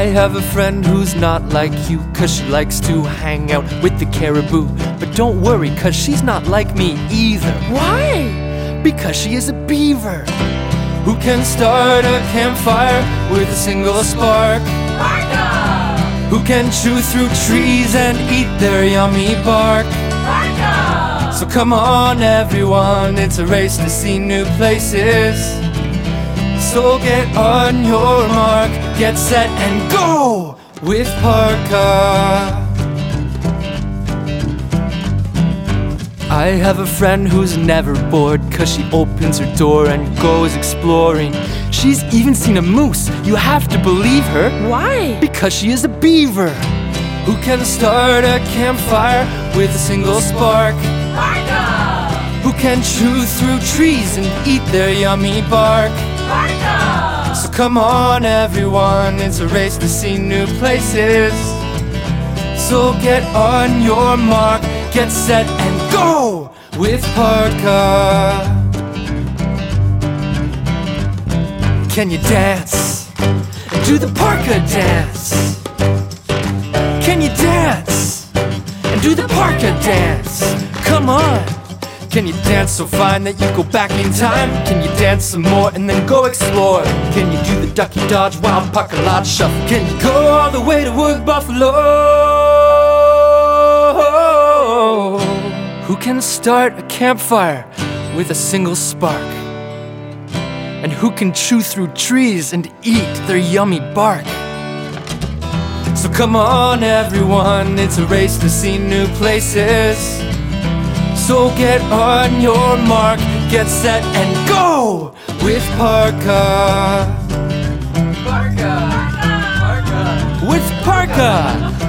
have a friend who's not like you, 'cause she likes to hang out with the caribou. But don't worry, 'cause she's not like me either. Why? Because she is a beaver who can start a campfire with a single spark. Parka! Who can chew through trees and eat their yummy bark. Parka! So come on everyone, it's a race to see new places. So get on your mark, get set and go with Parka. I have a friend who's never bored, 'cause she opens her door and goes exploring. She's even seen a moose, you have to believe her. Why? Because she is a beaver who can start a campfire with a single spark. Parka! Who can chew through trees and eat their yummy bark. Parka! So come on everyone, it's a race to see new places. So get on your mark, get set and go with Parka. Can you dance? Do the Parka dance. Can you dance? And do the Parka dance. Come on. Can you dance so fine that you go back in time? Can you dance some more and then go explore? Can you do the ducky dodge, wild Parka lodge shuffle? Can you go all the way to Wood Buffalo? Who can start a campfire with a single spark? And who can chew through trees and eat their yummy bark? So come on everyone, it's a race to see new places. So get on your mark, get set and go with Parka. Parka! Parka! With Parka!